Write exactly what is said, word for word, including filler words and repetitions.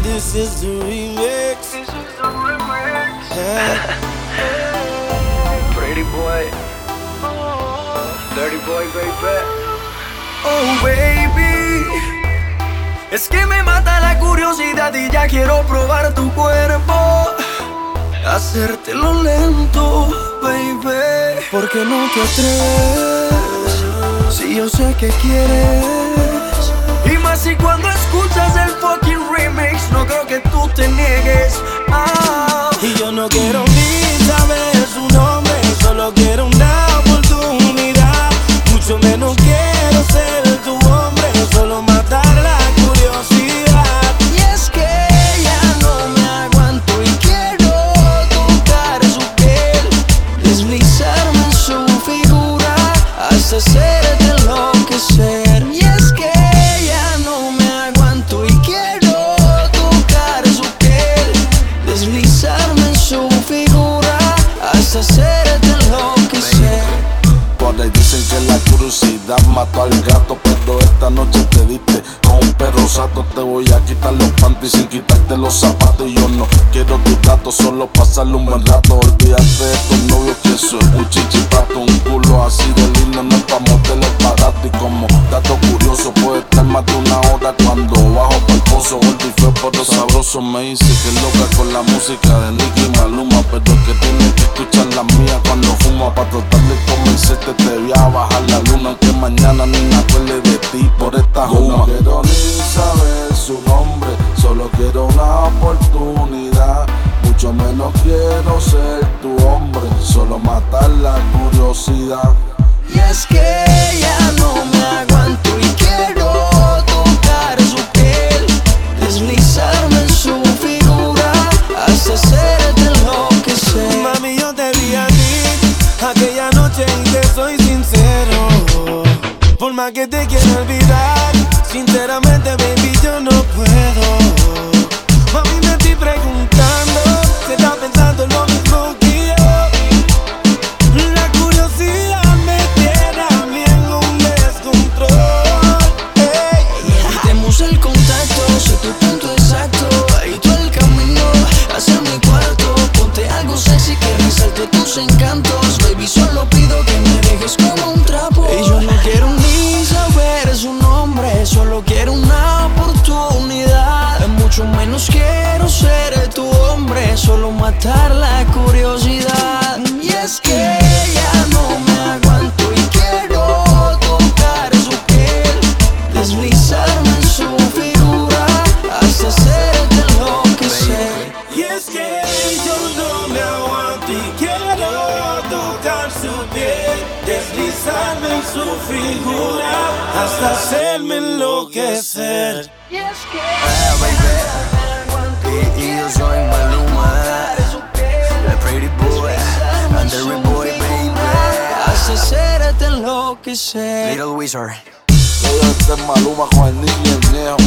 This is the remix. This is the remix. Yeah. Pretty boy. Dirty boy, baby. Oh, baby. Es que me mata la curiosidad y ya quiero probar tu cuerpo. Hacértelo lento, baby. ¿Por qué no te atreves? Si yo sé que quieres. Y más si cuando escuchas el fucking remix, no creo que tú te niegues. Ah. Y yo no quiero ni saber su nombre, solo quiero una oportunidad. Mucho menos quiero ser tu hombre, solo matar la curiosidad. Y es que ya no me aguanto y quiero tocar su piel, deslizarme en su figura hasta hacerte enloquecer. Y es que ya no me aguanto y quiero tocar su piel, deslizarme en su figura hasta hacerte enloquecer. Por ahí dicen que la curiosidad mató al gato, pero esta noche te diste con un perro sato. Te voy a quitar los panties sin quitarte los zapatos. Y yo no quiero tus datos, solo pasarle un buen rato. Olvídate de tus novios que eso es un chichipato. Un culo así de lindo no es pa' moteles barato. Y como dato curioso puede estar más de una hora cuando bajo pa'l pozo. Gordo y feo pero sabroso, me dice que es loca con la música de Nicky y Maluma, pero que tiene que escuchar la mía cuando fuma. Pa' tratar de convencerte te voy a bajar la luna, aunque mañana ni me acuerde de ti por esta juma. No quiero ni saber su nombre, solo quiero una oportunidad. Mucho menos quiero ser tu hombre, solo matar la curiosidad. Y es que ya no me aguanto y quiero tocar su piel, deslizarme en su figura hasta hacerte enloquecer. Mami, yo te vi a ti aquella noche y te soy sincero. Por más que te quiera olvidar, sinceramente, baby, yo no puedo. Mami, me estoy preguntando si estás pensando lo mismo que yo. La curiosidad me tiene a mí en un descontrol. Hey. Evitemos el contacto, sé tu punto exacto y todo el camino hacia mi cuarto. Ponte algo sexy que resalte tus encantos. Baby, solo pido que me dejes como un trapo. Y yo no quiero ni saber su nombre, solo quiero una oportunidad. Mucho menos quiero ser tu hombre, solo matar la curiosidad. Y es que ya no me aguanto y quiero tocar su piel, deslizarme en su figura hasta hacerte enloquecer. Y es que yo no me aguanto y quiero tocar su piel, deslizarme en su figura hasta hacerme enloquecer. Y es que Ah, baby. Y, y yo soy Maluma, el pretty boy, and the real boy, baby. hasta hacerte enloquecer. Little Wizard. Este es Maluma con el Nicky y el Viejo.